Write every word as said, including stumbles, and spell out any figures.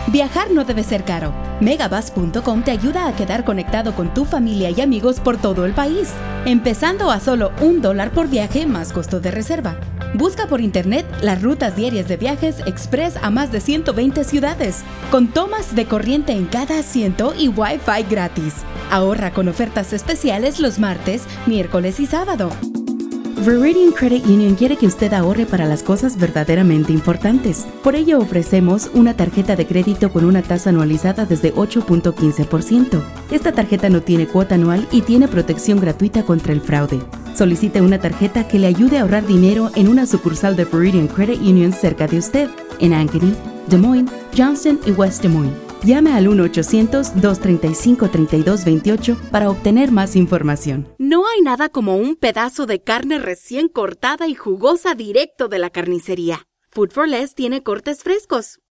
Viajar no debe ser caro. Megabus punto com te ayuda a quedar conectado con tu familia y amigos por todo el país, empezando a solo un dólar por viaje más costo de reserva. Busca por internet las rutas diarias de viajes express a más de ciento veinte ciudades, con tomas de corriente en cada asiento y Wi-Fi gratis. Ahorra con ofertas especiales los martes, miércoles y sábado. Veridian Credit Union quiere que usted ahorre para las cosas verdaderamente importantes. Por ello ofrecemos una tarjeta de crédito con una tasa anualizada desde ocho punto quince por ciento. Esta tarjeta no tiene cuota anual y tiene protección gratuita contra el fraude. Solicite una tarjeta que le ayude a ahorrar dinero en una sucursal de Veridian Credit Union cerca de usted, en Ankeny, Des Moines, Johnston y West Des Moines. Llame al uno ochocientos, dos treinta y cinco, treinta y dos veintiocho para obtener más información. No hay nada como un pedazo de carne recién cortada y jugosa directo de la carnicería. Food for Less tiene cortes frescos,